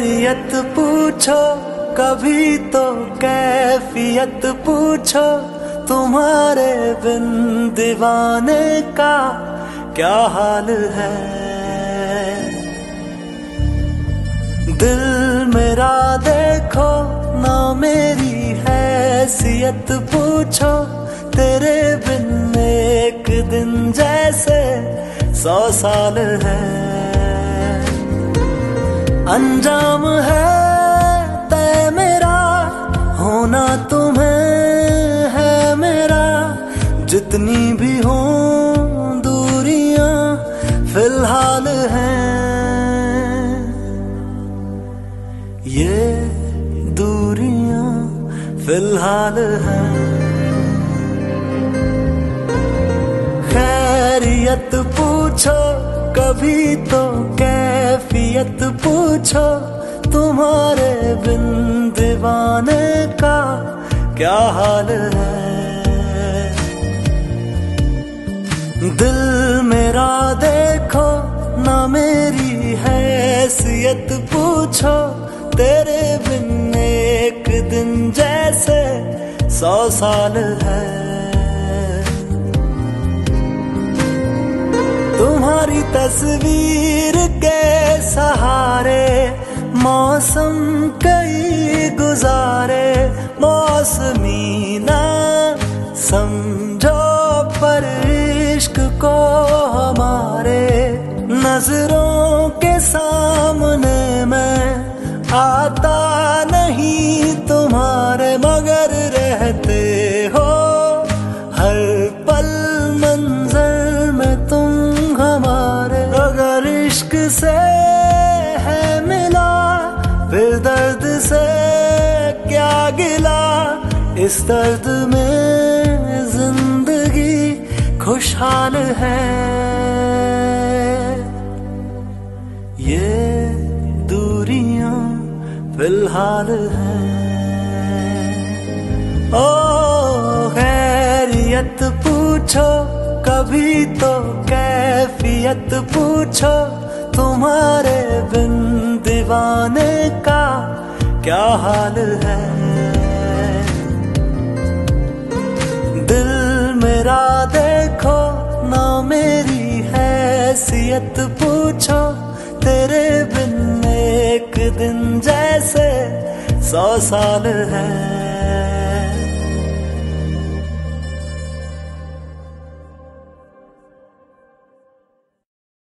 खैरियत पूछो कभी तो कैफियत पूछो, तुम्हारे बिन दीवाने का क्या हाल है। दिल मेरा देखो ना मेरी हैसियत पूछो, तेरे बिन एक दिन जैसे 100 साल है। अंजाम है तय मेरा, होना तुम्हें है मेरा, जितनी भी हो दूरियां फिलहाल हैं। ये दूरियां फिलहाल हैं। खैरियत पूछो कभी तो कैफियत पूछो, तुम्हारे बिन दीवाने का क्या हाल है। दिल मेरा देखो ना मेरी हैसियत पूछो, तेरे बिन एक दिन जैसे 100 साल है। तुम्हारी तस्वीर के सहारे मौसम कई गुजारे, मौसमी ना समझो पर इश्क को हमारे, नजरों के सामने मैं आता नहीं तुम्हारे, मगर रहते हो हर पल मंजर में तुम हमारे। अगर इश्क से है मिला फिर दर्द से क्या गिला, इस दर्द में जिंदगी खुशहाल है। ये दूरियां फिलहाल हैं। ओ खैरियत पूछो कभी तो कैफियत पूछो, तुम्हारे बिन दीवाने का क्या हाल है। दिल मेरा देखो ना मेरी हैसियत पूछो, तेरे बिन एक दिन जैसे 100 साल है।